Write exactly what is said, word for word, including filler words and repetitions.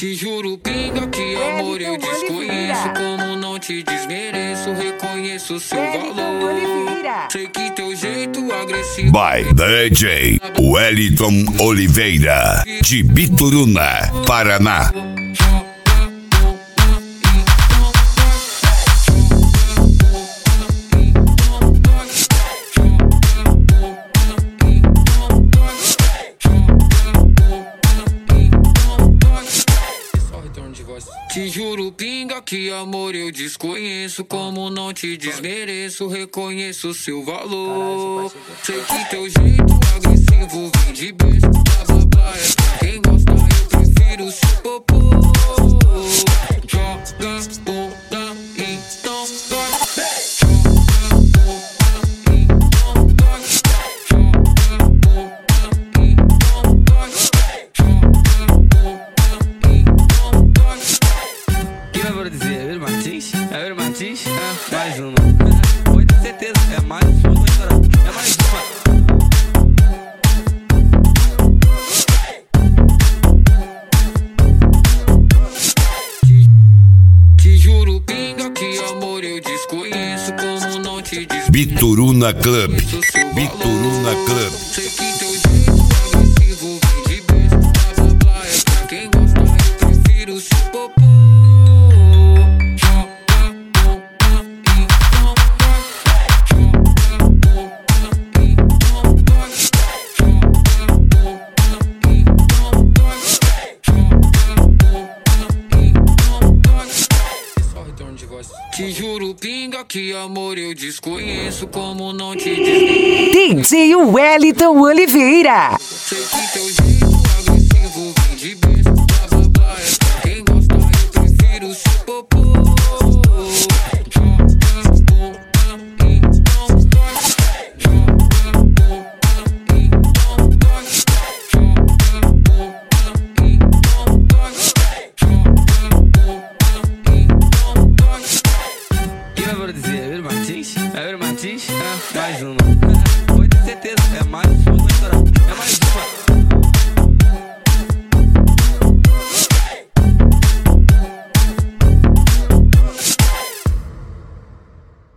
Te juro, pinga, que amor eu desconheço. Como não te desmereço, reconheço seu valor. Sei que teu jeito agressivo. By D J Wellington Oliveira, de Bituruna, Paraná. Te juro, pinga, que amor eu desconheço. Como não te desmereço, reconheço seu valor. Sei que teu jeito agressivo vem de beijo. Bababá é pra quem gosta, eu prefiro seu popô. Joga bunda, então vai. Joga bunda, então vai. Joga bunda, então vai. Joga bunda, então vai. Quem vai produzir? É o Yuri Martins? É o Yuri Martins? É, mais uma. Pode ter certeza, é mais uma. É mais uma. Te juro, pinga, que amor eu desconheço. Como não te desmereço. Bituruna Club, Bituruna Club. Sei que teu jeito agressivo vem de beijo. Bababá é pra quem gosta, eu prefiro seu popô. Te juro, pinga, que amor eu desconheço. Como não te desmereço. D J Wellington Oliveira. Sei que teu jeito